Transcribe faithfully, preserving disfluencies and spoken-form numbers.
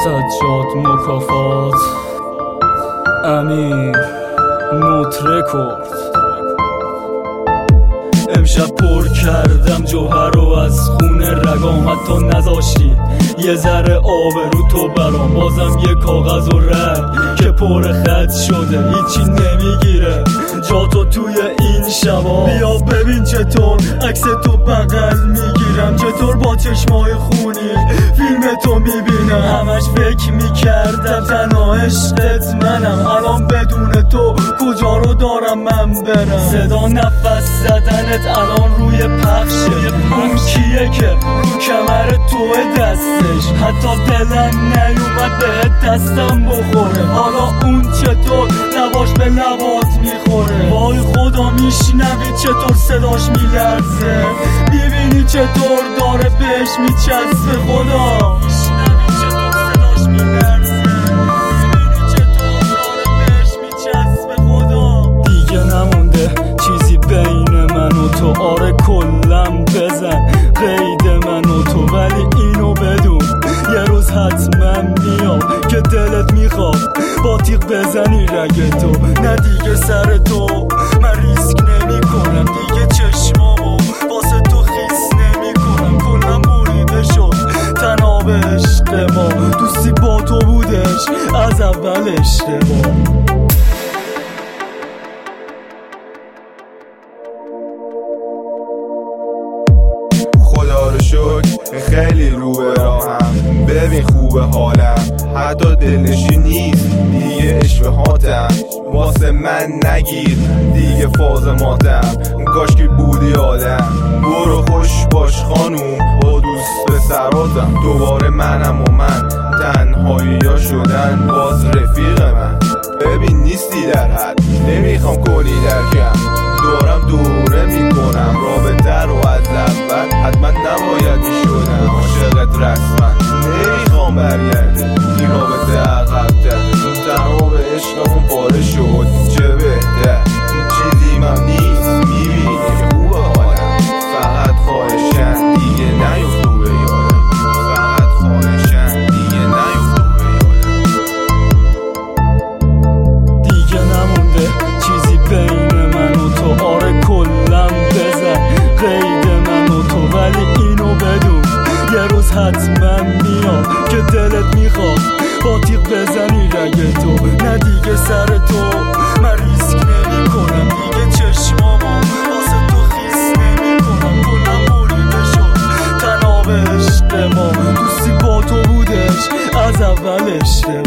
سجاد مکافات امیر نوت رکورد. امشب پر کردم جوهر رو از خون رگام، حتی نذاشتی یه ذره آب رو تو برام. بازم یه کاغذ و رگ که پر خط شده هیچی نمیگیره جا تو توی این شبا. بیا ببین چطور عکس تو بغل میگیرم، چطور با چشمای خونی فیلم تو میبینم. همش فکر میکردم تنها عشقت منم، الان بدون تو کجا رو دارم من برم. صدا نفس زدنت الان روی پخشه، اون کیه که رو کمر توه دستش، حتی دلم نیومد به دستم بخوره. حالا اون چطور لباش به لبات میخوره. وای خدا میشنوی چطور صداش میلرزه، میبینی چطور داره بهش میچسبه. خدا میشنوی چطور صداش میلرزه، میبینی چطور داره بهش میچسبه. خدا دیگه نمونده چیزی بین من و تو، آره کلم بزن قید من و تو، ولی اینو بدون یه روز حتما میام که دلت میخواد با تیغ بزنی رگ تو. نه دیگه سر تو من ریسک نمی کنم، دیگه چشمامو واسه تو خیس نمی کنم. کلم بریده شد تناب عشق ما، دوستی با تو بودش از اول اشتباه. خدا رو شکر خیلی رو به راهم، ببین خوبه حالم، حتی دلنشین نیست دیگه اشوهاتم. واسه من نگیر دیگه فاز ماتم، کاش که بودی آدم. برو خوش باش خانوم با دوست پسراتم، دوباره منم و من تنهایی ها شدن باز رفیق من. ببین نیستی در حد، نمیخوام کلی درکم، دورم دوره میکنم رابطه رو از اول. حتما نباید میشدم عاشقت رسما، نمیخوام برگرده این رابطه عقب‌تر. اون تنها به عشقمون پاره شد چه بهتر، چیزی من نیست میبینی که خوبه حالم. فقط خواهشن دیگه نیفت رو به یادم، فقط خواهشن دیگه نیفت رو به یادم. دیگه نمونده چیزی بین من و تو، آره کلم بزن قید من و تو، ولی اینو بدون یه روز حتما میام که دلت میخواد با تیغ بزنی رگ تو. نه دیگه سر تو من ریسک نمی کنم، دیگه چشمامو واسه تو خیس نمی کنم. کلم بریده شد تناب عشق ما، دوستی با تو بودش از اول اشتباه.